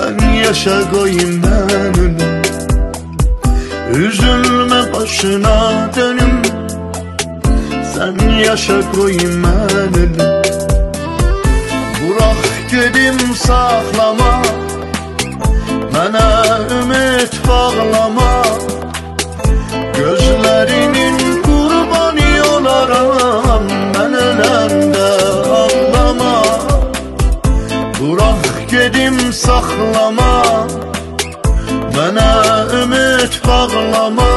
Sen yaşa koyayım ben ölüm. Üzülme başına dönüm. Sen yaşa koyayım ben ölüm. Bırak gedim saklama, mənə ümid bağlama. Gözlerinin kurbanı olaram, ben öləndə ağlama. Bırak gedim saklama, mənə ümid bağlama.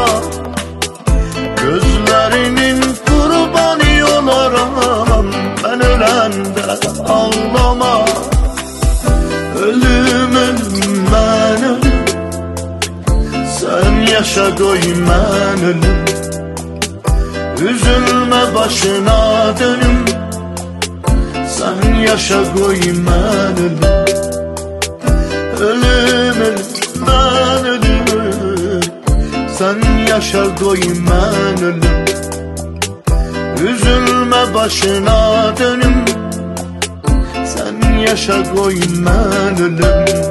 Gözlerinin kurbanı olaram, ben öləndə ağlama. Ölüm ölüm ben ölüm. Sen yaşa koy ben ölüm. Üzülme başına dönüm. Sen yaşa koy ben ölüm. Ölüm ölüm ben ölüm. Sen yaşa koy ben ölüm. Üzülme başına dönüm. Sen yaşa koy ben ölüm.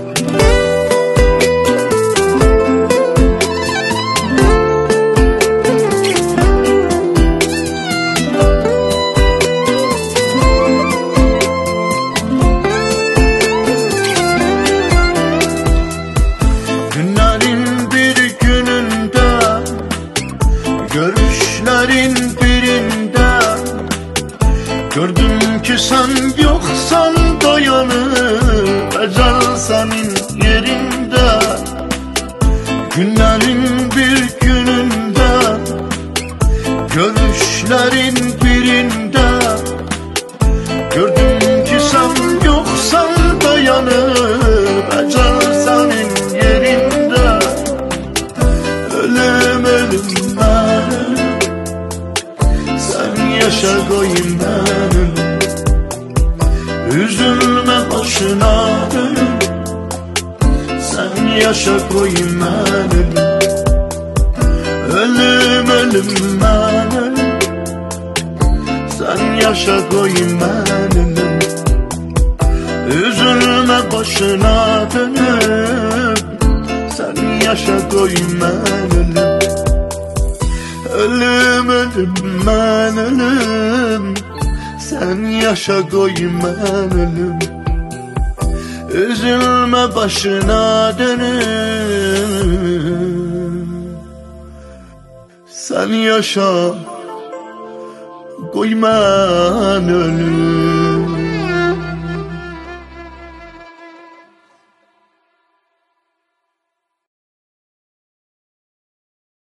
Günlerin bir gününde, görüşlerin birinde gördüm ki sen yoksan dayanır ecel senin yerinde. Günlerin bir gününde, görüşlerin birinde gördüm ki sen yoksan dayanır ecel senin yerinde. Ölüm ölüm ben ölüm. Sen yaşa koyayım ben ölüm. Üzülme başına dönüm. Sen yaşa koyayım ben ölüm. Ölüm ölüm ben ölüm. Sen yaşa koyayım ben ölüm. Üzülme başına dönüp. Sen yaşa koyayım ben ölüm. Ölüm ölüm ben ölüm. Sen yaşa koyayım ben ölüm. Üzülme başına dönüp. Sen yaşa koy ben ölüm.